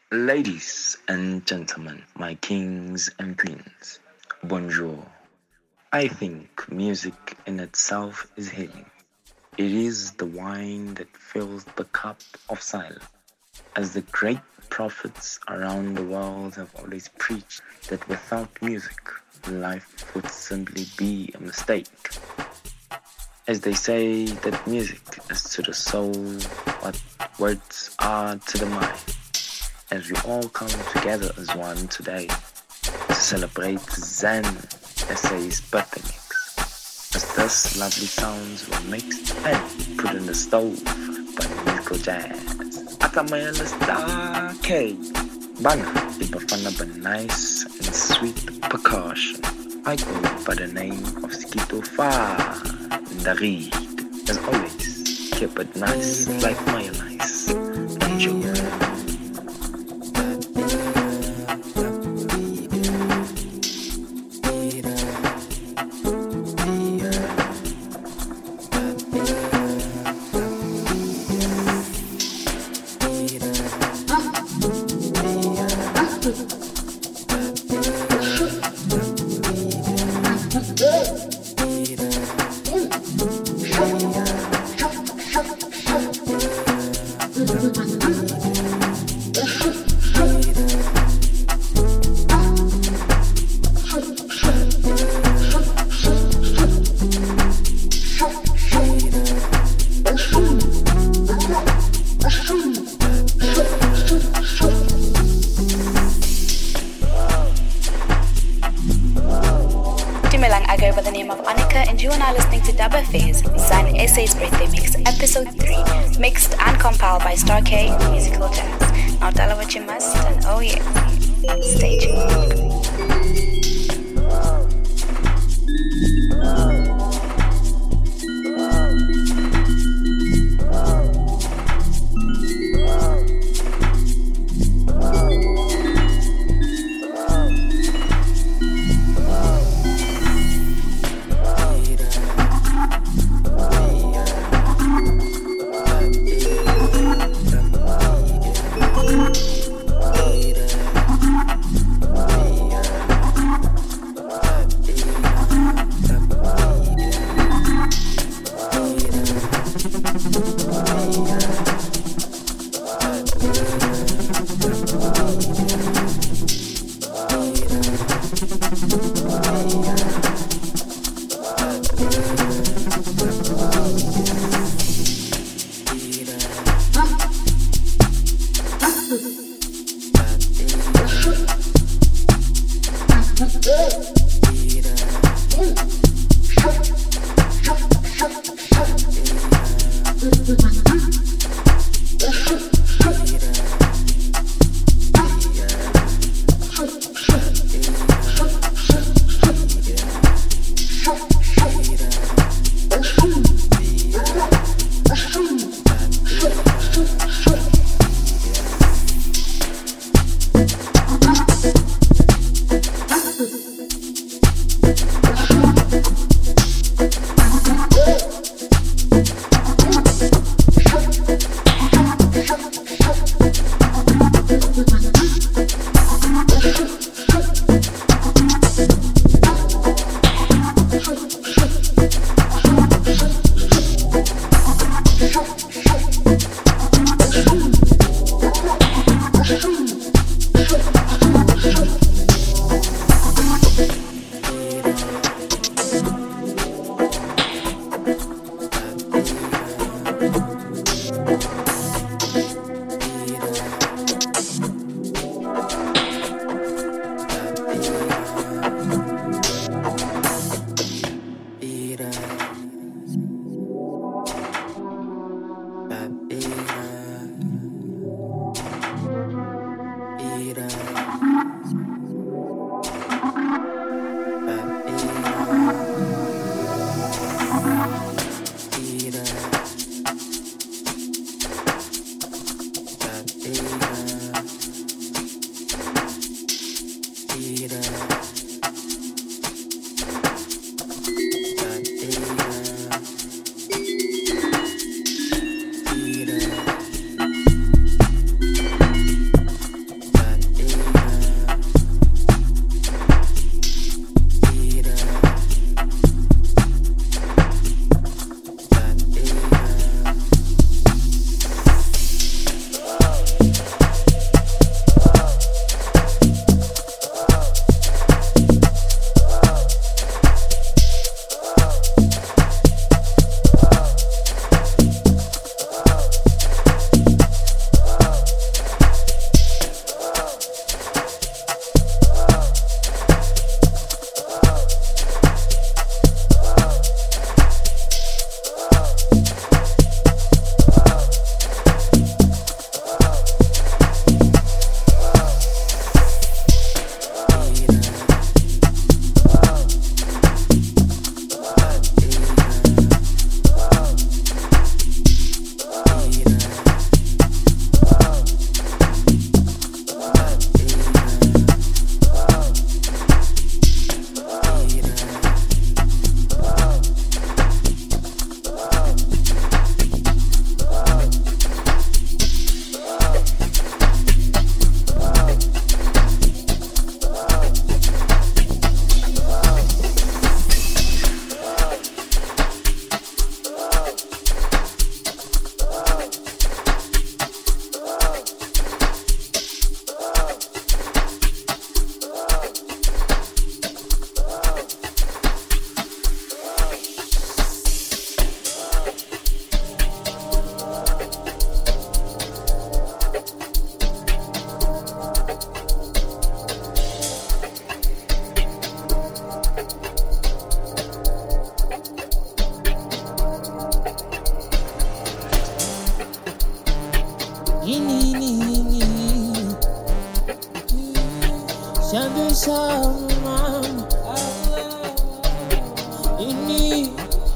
Ladies and gentlemen, my kings and queens, bonjour. I think music in itself is healing. It is the wine that fills the cup of silence. As the great prophets around the world have always preached that without music, life would simply be a mistake. As they say that music is to the soul what words are to the mind. As we all come together as one today to celebrate Zen SA's birthday mix. As this lovely sounds were mixed and put in the stove by Nico Jazz. Akamaya Star K. Bana, Ibafana but nice and sweet percussion. I go by the name of Skito Fa in the reed. As always, keep it nice like mayonnaise. Enjoy. SA's birthday mix, episode 3, mixed and compiled by Star K Musical Jazz. Now tell her what you must, and oh yeah, stay tuned. Shandu Salman, ini,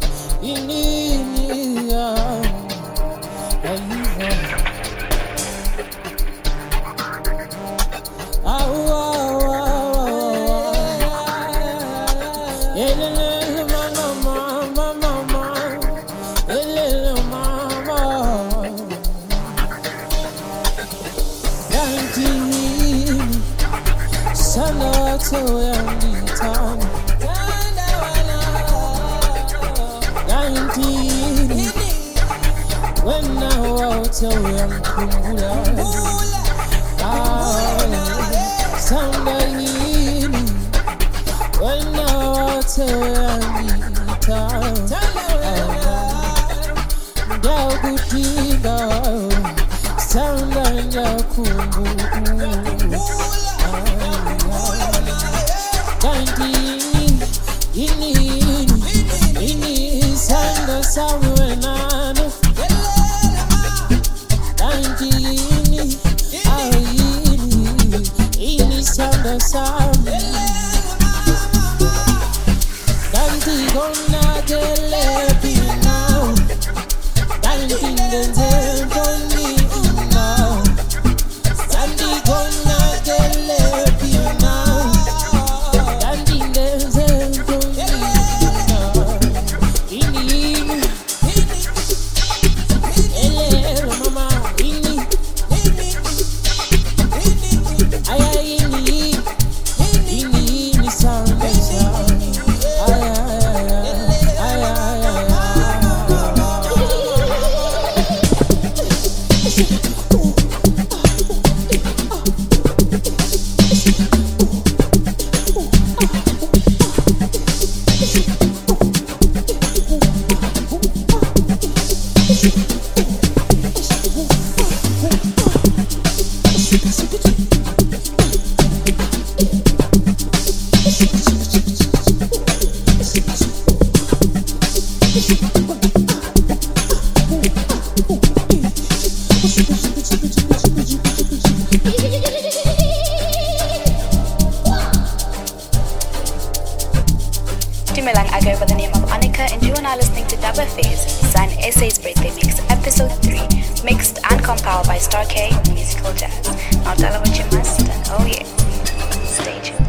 Dumelang, I go by the name of Annika, and you are now listening to Dub Affairs, Sun SA's Birthday Mix, Episode 3, mixed and compiled by Star K Musical Jazz. Now tell her what you must, and oh yeah, stay tuned.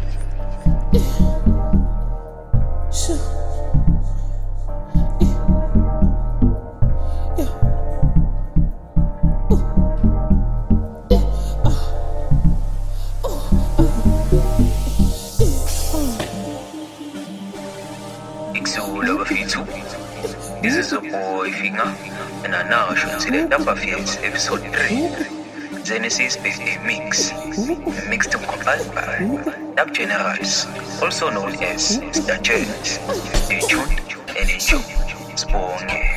This is a boy Finger, and I now should see the Dub Affairs Episode 3, Genesis Birthday Mix, mixed and compiled by Dub Generals, also known as Mr. Jones. Stay tuned and enjoy. Sponge.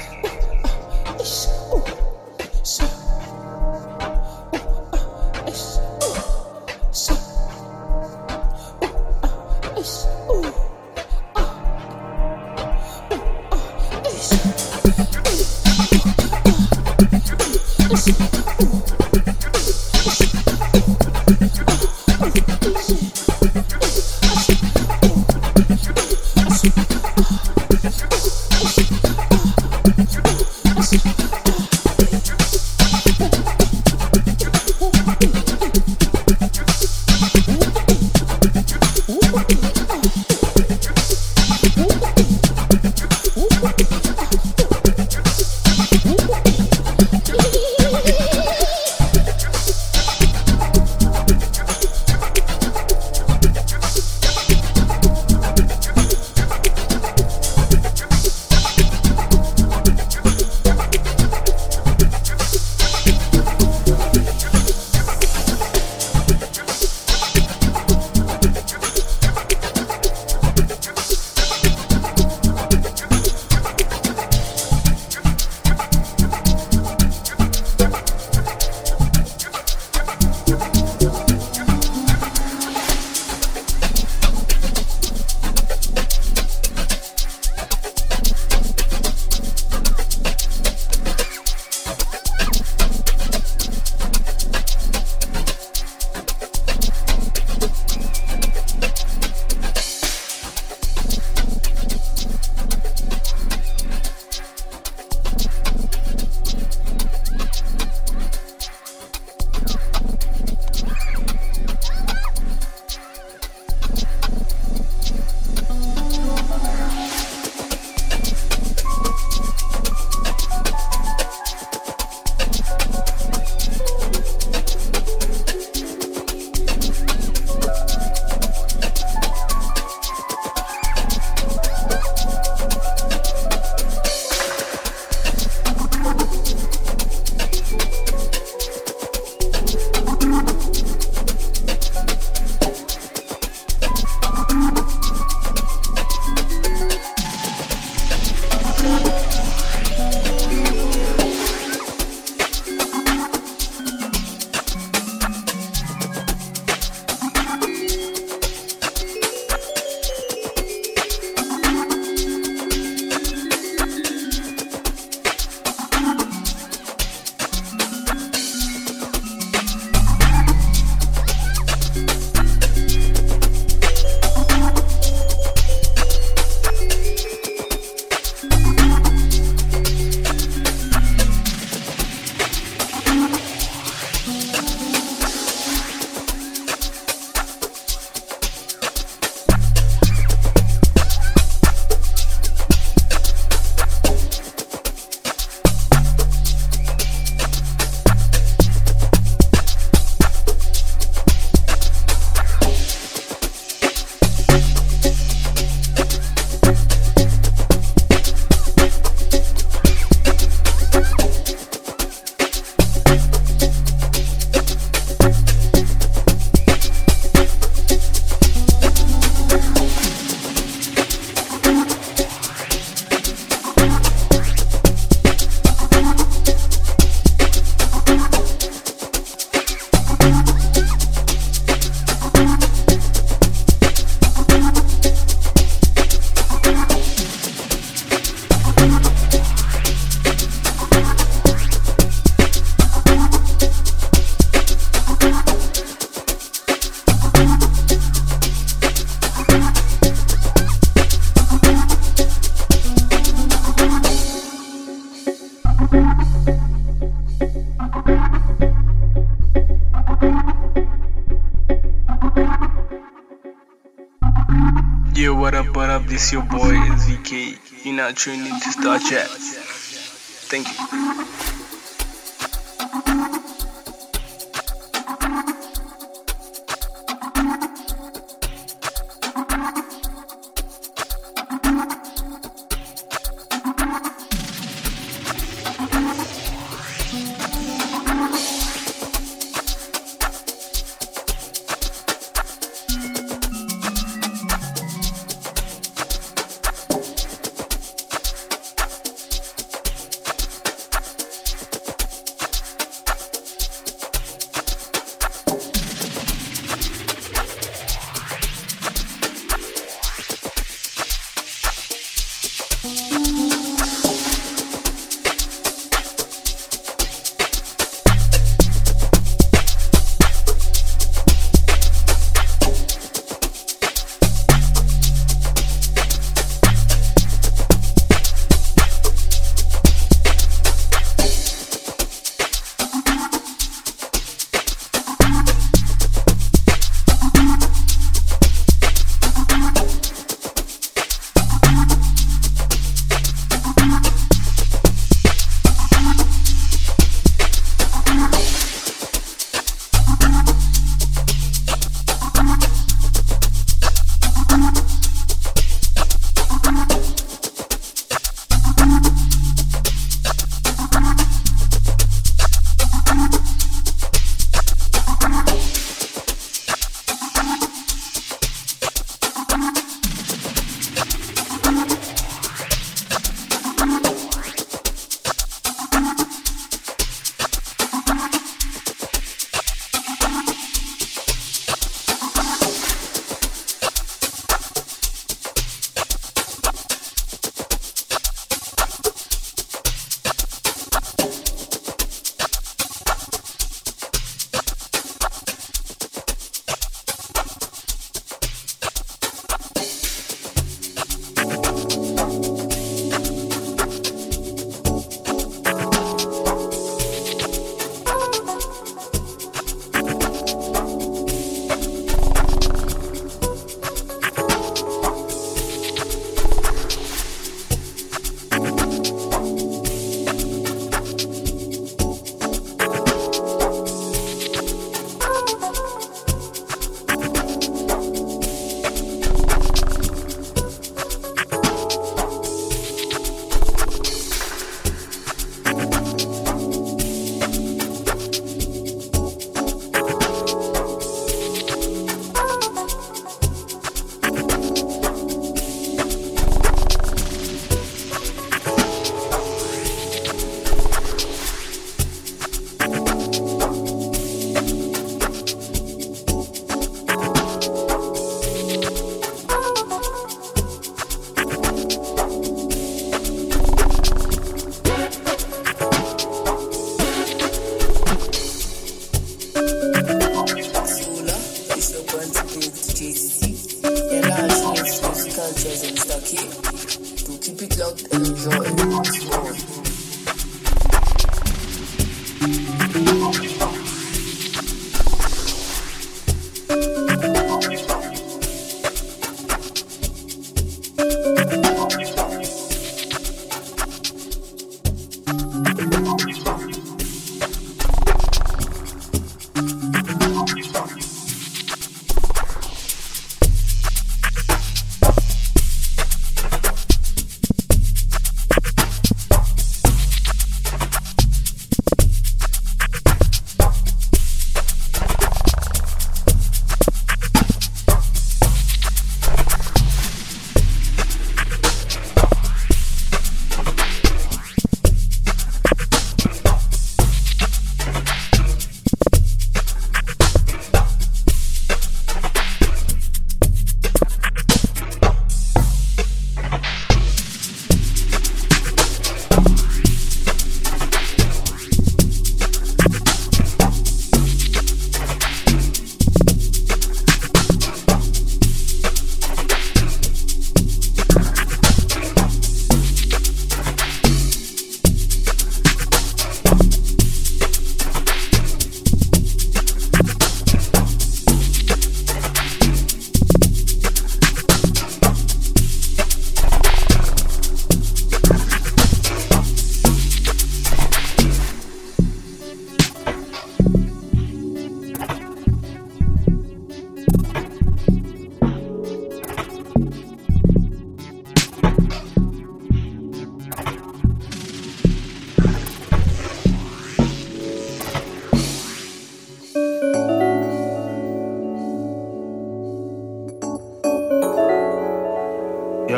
Yo, what up, this your boy SVK. You're now tuned into Star Chat. Thank you.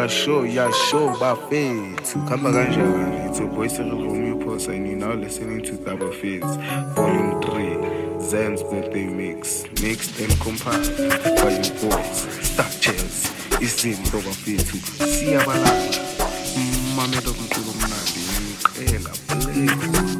show, bafethu. Khamba kanjani? It's your boy Serivumi Posa and you're now listening to Double Fizz, Volume 3, Zen's birthday mix, mixed and compiled by your boys, Staff Chairs, izinto bafethu. Siyabalala. Mamela umculo omnandi, ngicela please.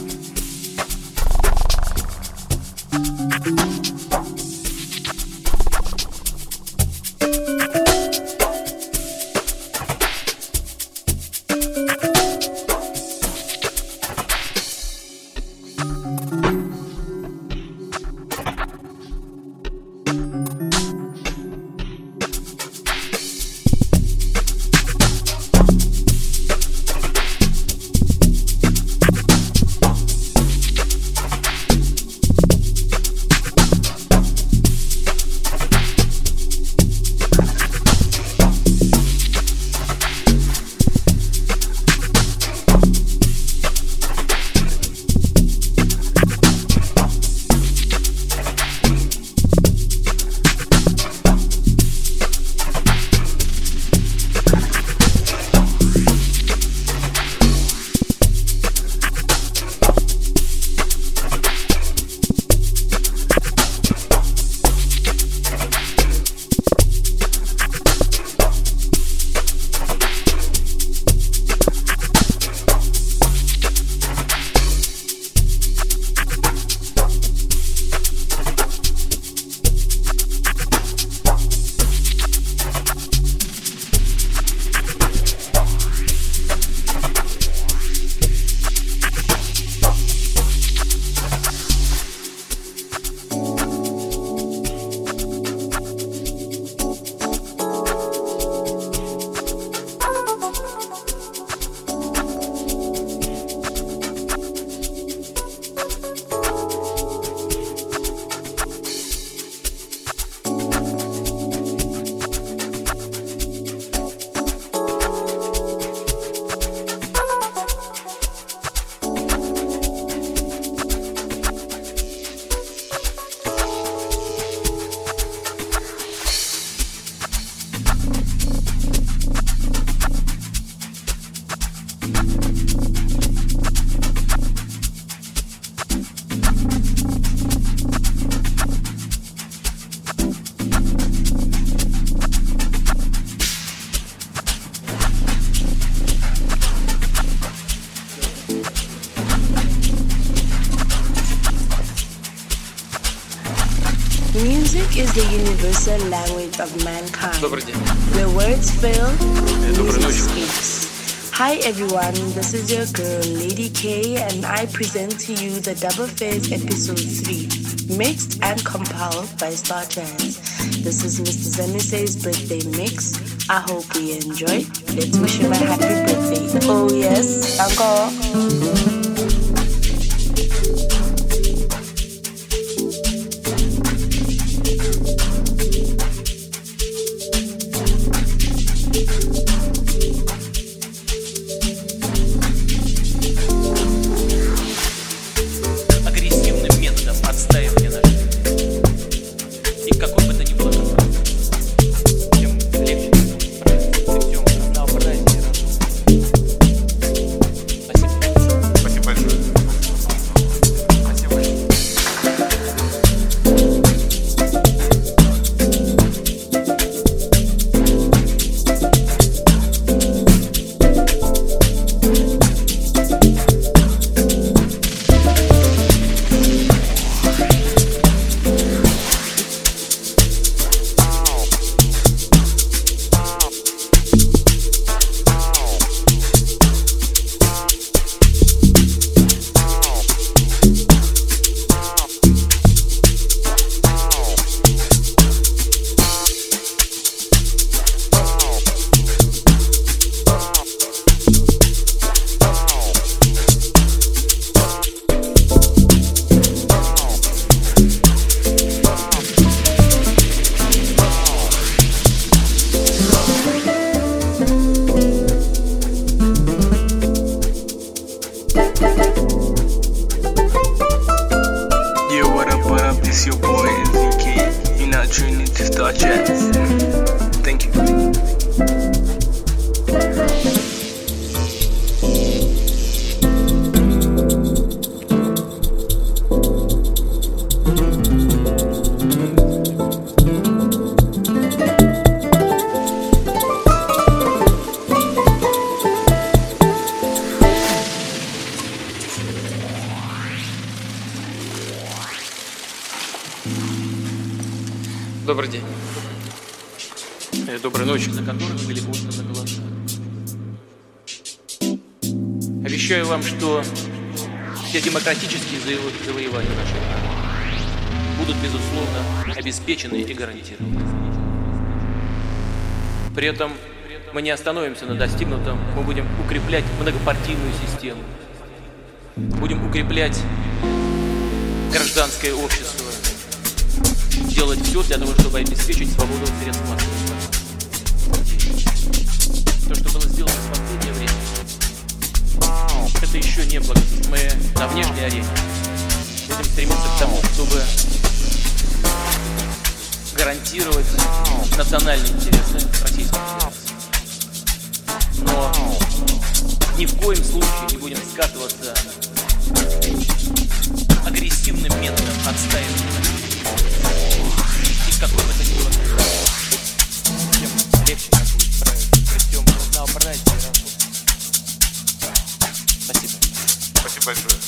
Music is the universal language of mankind. Where words fail, music speaks. Hi everyone, this is your girl Lady K and I present to you the Double Fizz episode 3, mixed and compiled by Star Jazz. This is Mr. Zenuse's birthday mix. I hope we enjoy. Let's wish him a happy birthday. Oh yes, uncle. It's your boy VK. You're not tuning to Star Jazz. Thank you. Добрый день. Доброй ночи, за которых были посланы голоса. Обещаю вам, что все демократические завоевания нашей страны будут, безусловно, обеспечены и гарантированы. При этом мы не остановимся на достигнутом, мы будем укреплять многопартийную систему, будем укреплять гражданское общество, делать все для того, чтобы обеспечить свободу средств массовой информации. То, что было сделано в последнее время, это еще не благо. Мы на внешней арене будем стремиться к тому, чтобы гарантировать национальные интересы Российской Федерации. Но ни в коем случае не будем скатываться агрессивным методом отстаивания. И какой бы то ни было, тем легче нам будет справиться при всем разнообразии работы. Спасибо. Спасибо большое.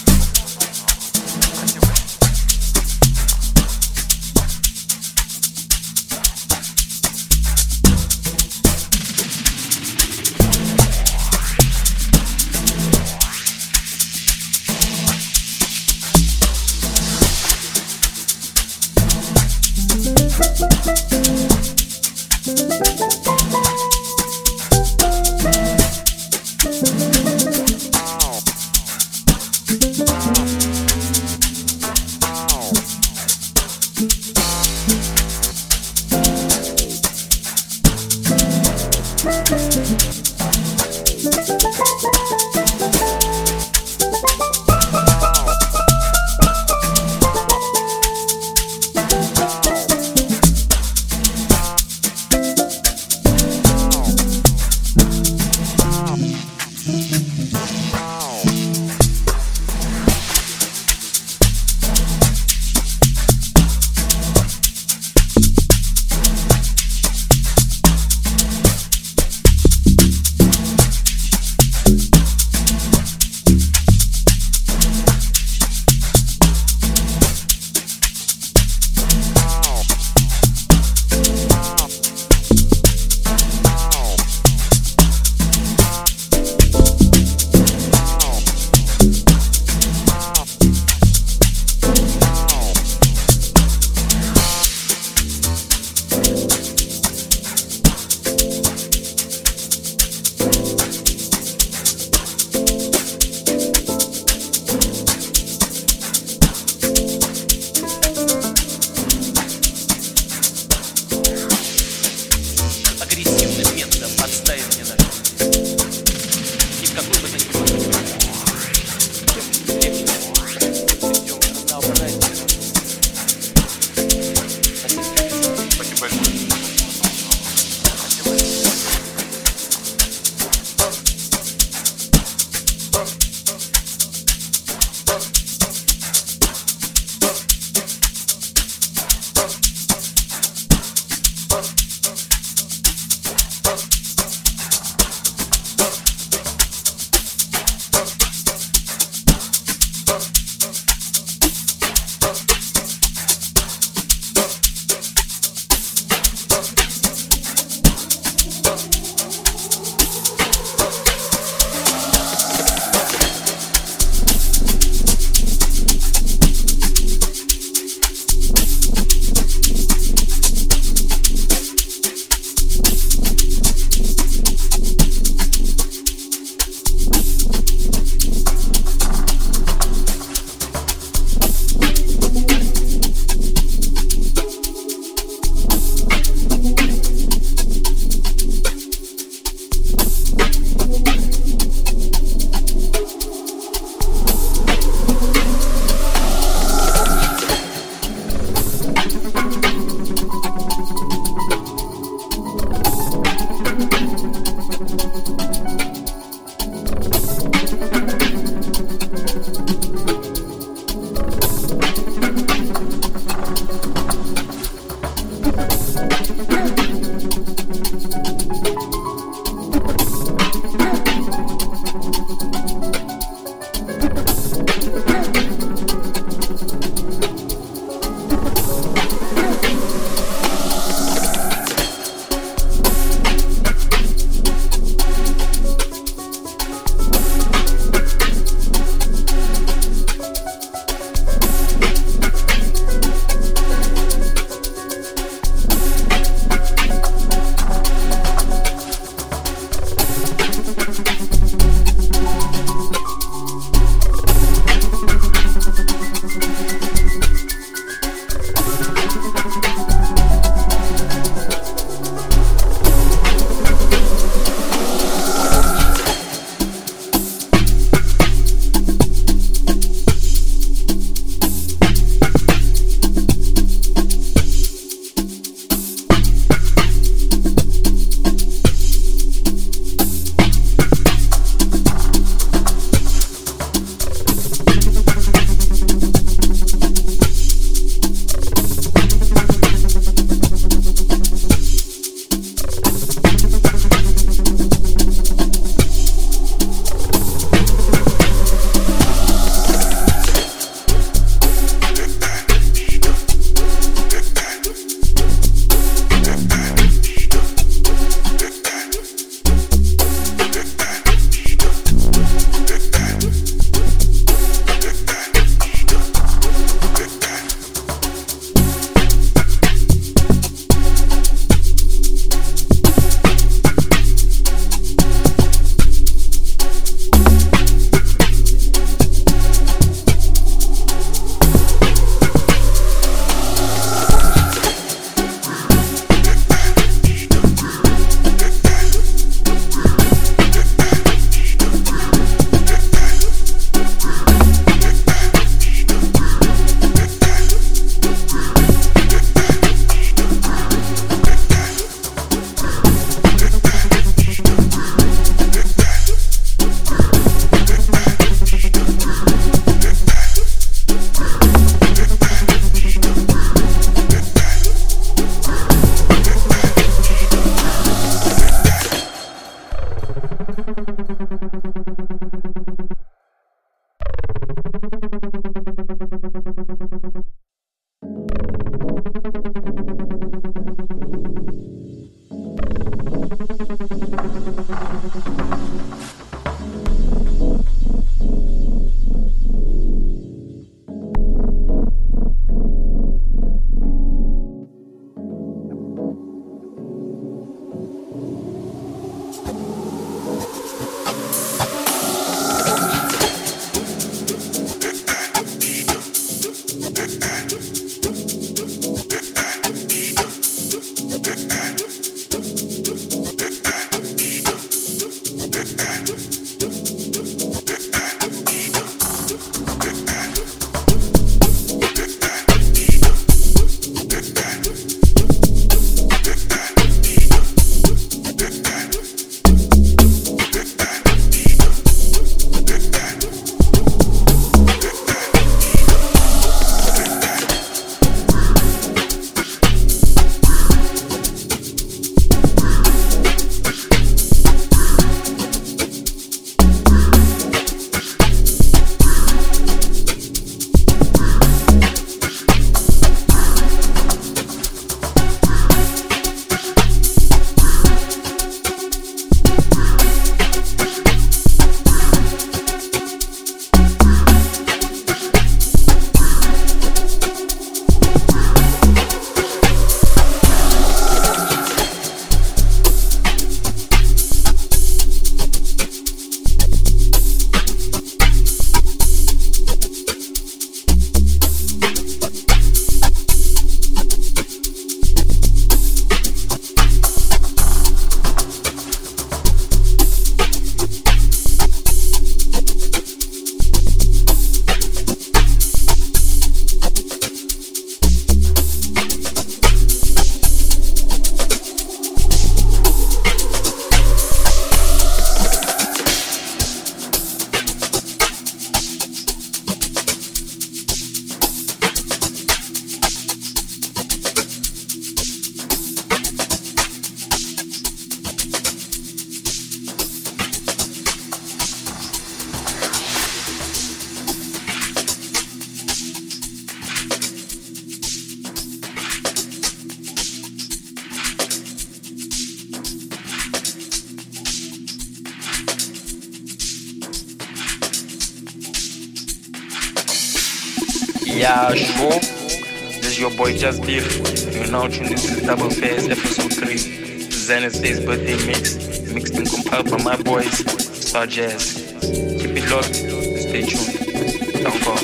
Yeah, sure. This is your boy Just Beef. You're now tuned into the Double Phase episode 3. Zen SA's birthday mix. Mixed and compiled by my boys, Star Jazz. Keep it locked. Stay tuned. Don't go.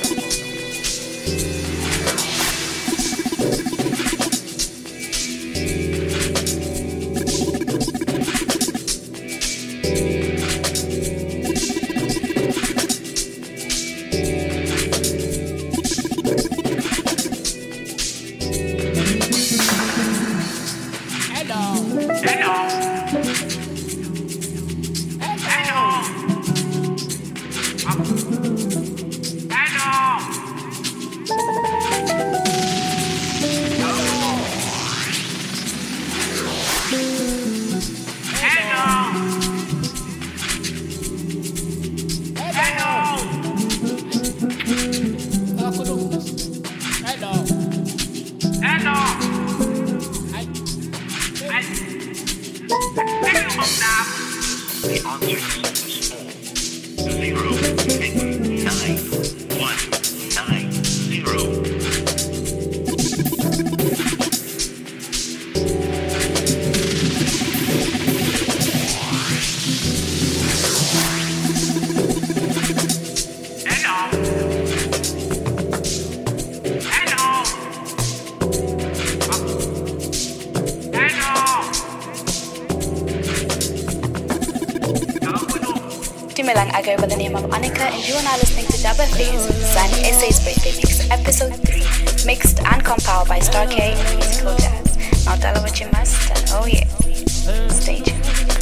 I go by the name of Annika, and you are now listening to Double Phase, Sun SA's birthday mix, episode 3, mixed and compiled by Star K and Musical Jazz. Now tell her what you must, and oh yeah, stay tuned.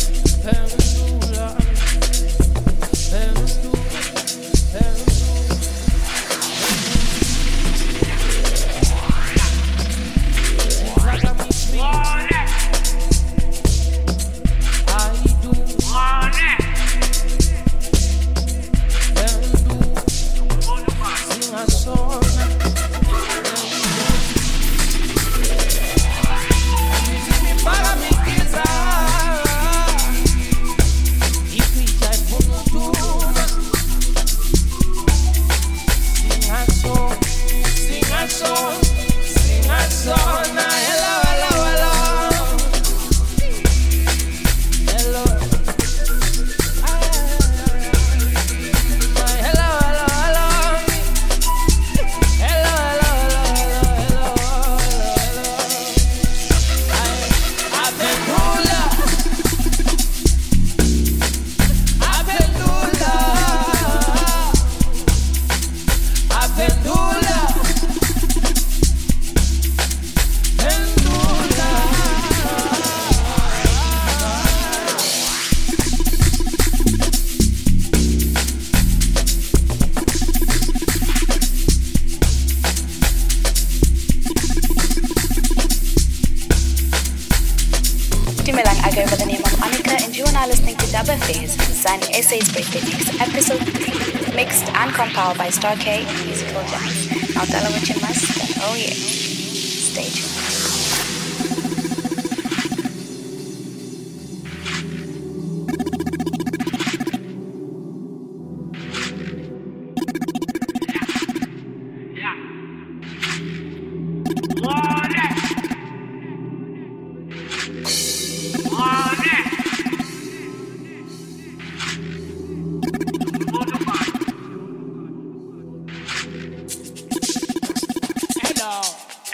I go by the name of Annika, and you are now listening to Double Phase, Sun SA's birthday mix, episode 3, mixed and compiled by Star K and Musical Jazz. Now tell her what you must, and oh yeah, stay tuned. Hello.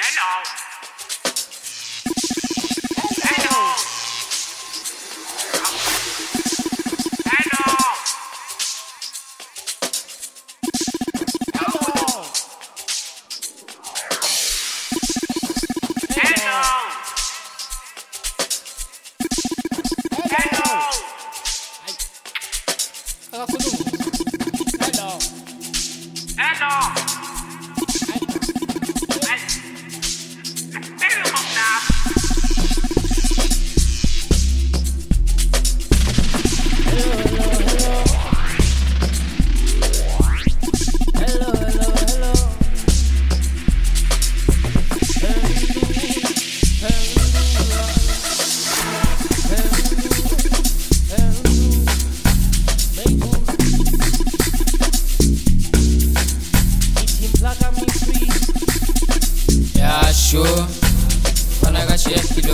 shekilo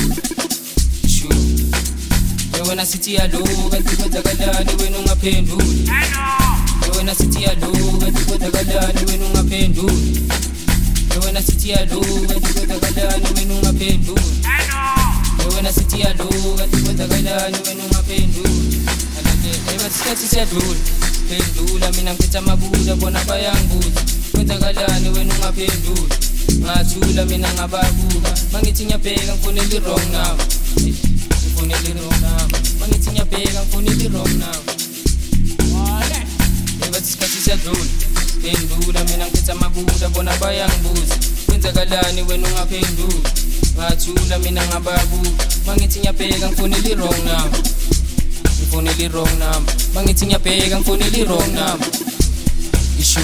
wena sithi yalo kanti kwenzakalani wena ungaphenduli wena sithi yalo kanti kwenzakalani wena ungaphenduli wena sithi yalo kanti kwenzakalani wena ungaphenduli wena sithi yalo kanti kwenzakalani wena ungaphenduli ebasikhathi siyadlula phendula mina ngiphethe amabuza bona bayangibuza kwenzakalani wena ungaphenduli ngathula mina ngababuka mangithi ngiyabheka ngifonela i-wrong number mangithi ngiyabheka ngifonela i-wrong number ebasikhathi siyadlula phendula mina ngiphethe amabuza bona bayangibuza kwenzakalani wena ungaphenduli ngathula mina ngababuka mangithi ngiyabheka ngifonela i-wrong number ngifonela i-wrong number mangithi ngiyabheka ngifonela i-wrong number ishu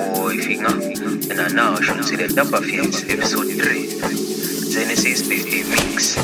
boy Finger, and I now should see the Dapper Fiends episode 3. Genesis birthday mix.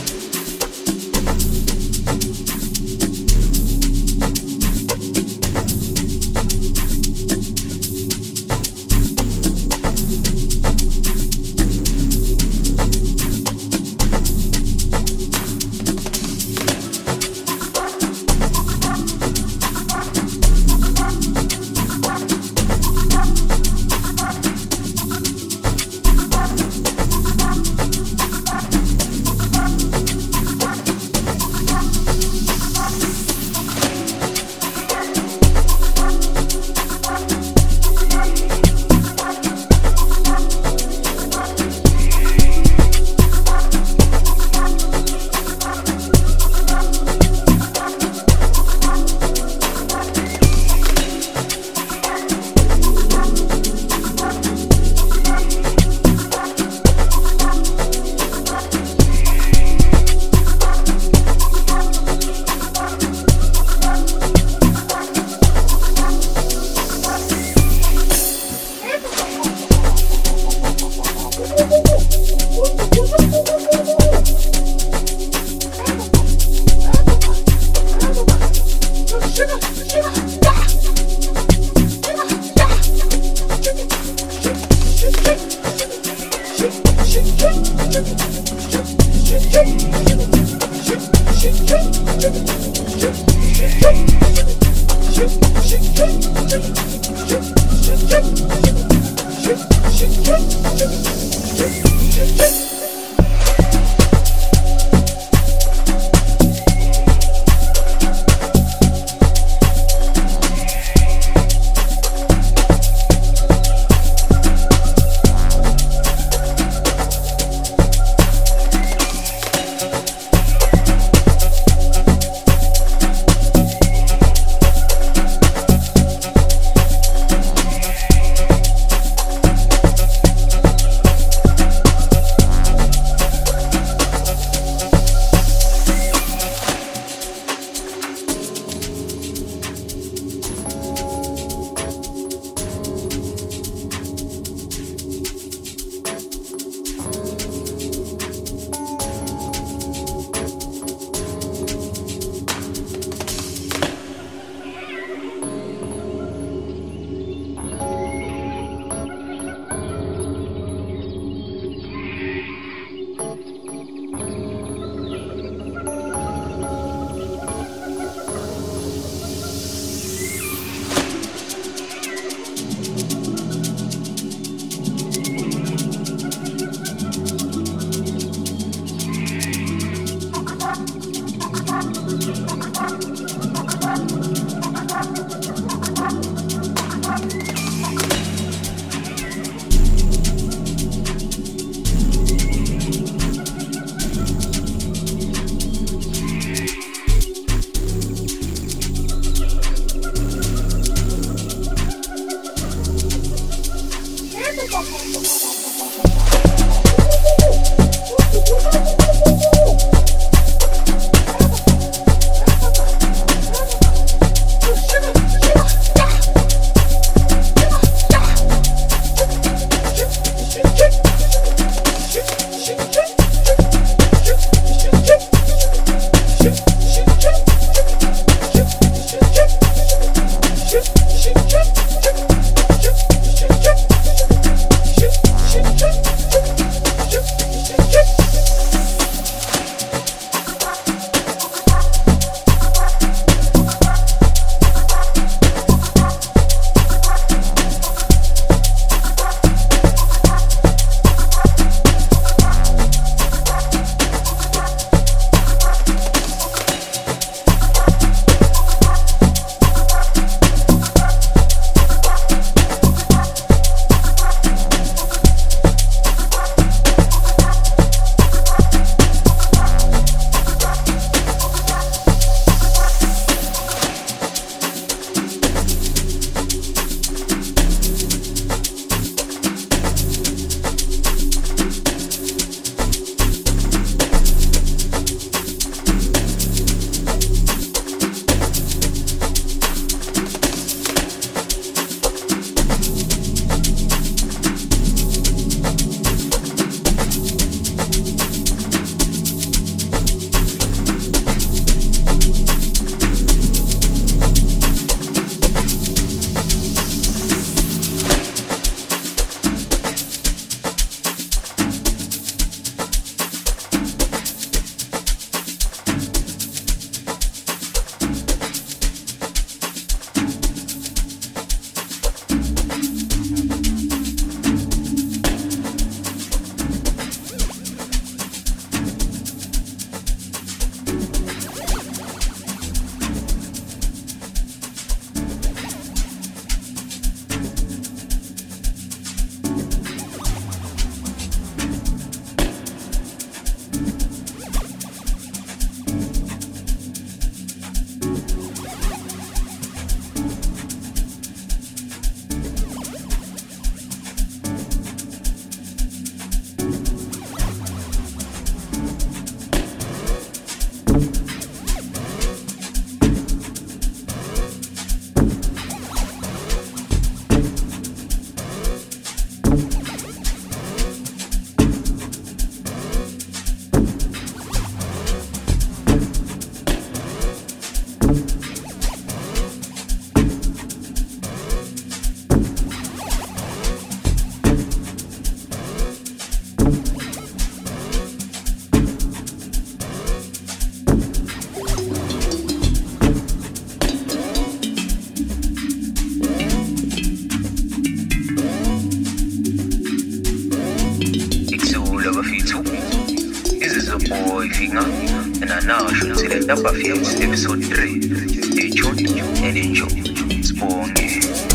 Inga, and I now should select Dapper Fields episode 3. Stay tuned and enjoy. Sponge.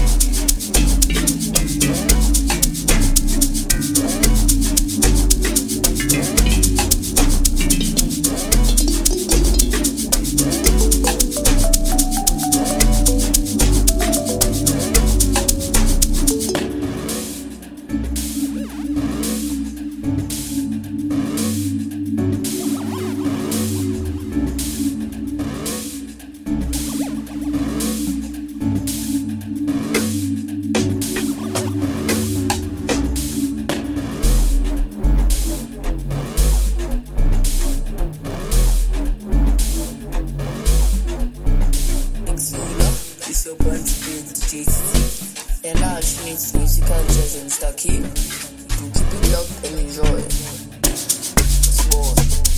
Musical jazz and Starkey. Keep it locked and enjoy. Sport.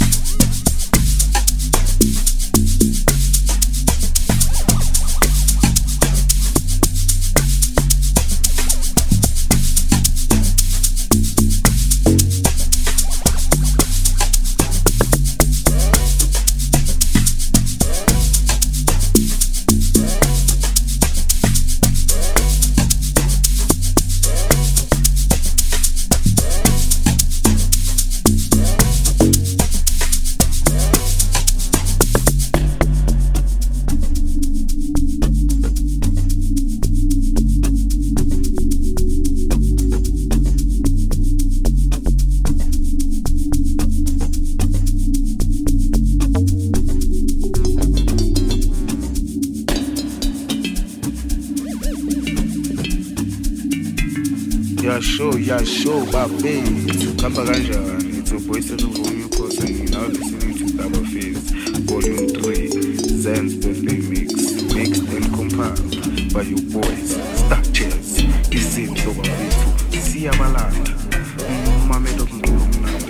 Yeah, show, baby. Kamba kanjani? It's your boy Cyril Romeo Costa, and you're now listening to Double Phase, Volume 3, Zen's Birthday Mix, mixed and compiled by your boys, Star Chess, Izinto Babitu, Siyabalanda, Mamedo Mnamdi.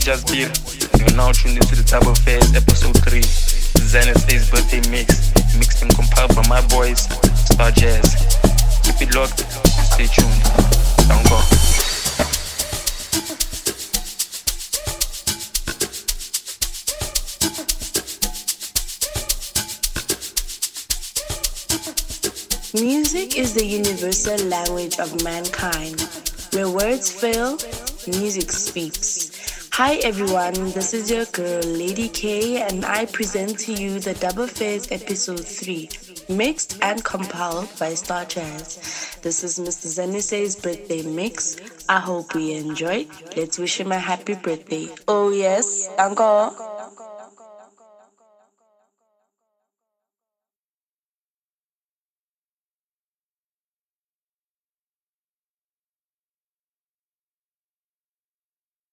Just Beer. You're now tuned into the Double Phase, episode 3. Zen SA's birthday mix. Mixed and compiled by my boys, Star Jazz. Keep it locked, stay tuned. Don't go. Music is the universal language of mankind. Where words fail, music speaks. Hi everyone, this is your girl Lady K and I present to you the Double Phase episode 3, mixed and compiled by Star Jazz. This is Mr. Zenese's birthday mix. I hope we enjoy. Let's wish him a happy birthday. Oh yes, uncle.